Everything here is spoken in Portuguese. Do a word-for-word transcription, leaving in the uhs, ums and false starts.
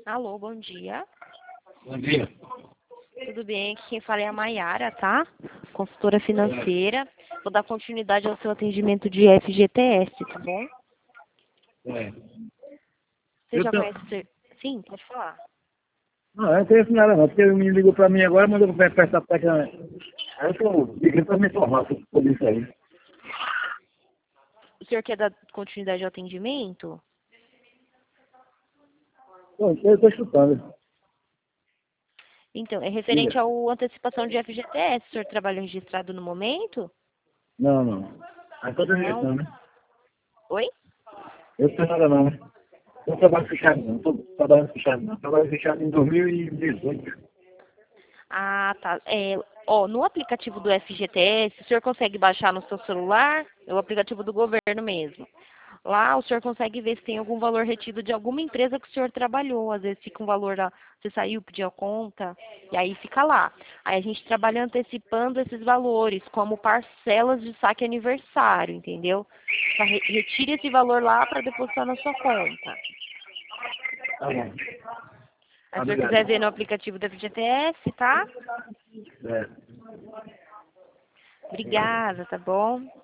Alô, bom dia. Bom dia. Tudo bem? Aqui quem fala é a Maiara, tá? Consultora financeira. Vou dar continuidade ao seu atendimento de F G T S, tá bom? É. Você Eu já tô... conhece o ser... Sim, pode falar. Não, eu não conheço nada não, porque ele me ligou pra mim agora, mandou eu prestar peça. Aí eu tô liguei pra me informar sobre isso aí. O senhor quer dar continuidade ao atendimento? Pô, eu tô escutando. Então, é referente Diga. à antecipação de F G T S. O senhor trabalha registrado no momento? Não, não. Aí tô Não. não, né? Oi? Eu não tenho nada não, né? Eu não trabalho fechado não, não tô trabalhando fechado não. Trabalho fechado em dois mil e dezoito. Ah, tá. É, ó, no aplicativo do F G T S, o senhor consegue baixar no seu celular? É o aplicativo do governo mesmo. Lá o senhor consegue ver se tem algum valor retido de alguma empresa que o senhor trabalhou. Às vezes fica um valor lá, você saiu, pediu a conta, e aí fica lá. Aí a gente trabalha antecipando esses valores, como parcelas de saque aniversário, entendeu? Tá, re- retire esse valor lá para depositar na sua conta. Tá bom. Aí se o senhor Obrigado. quiser ver no aplicativo do F G T S, tá? É. Obrigada, tá bom?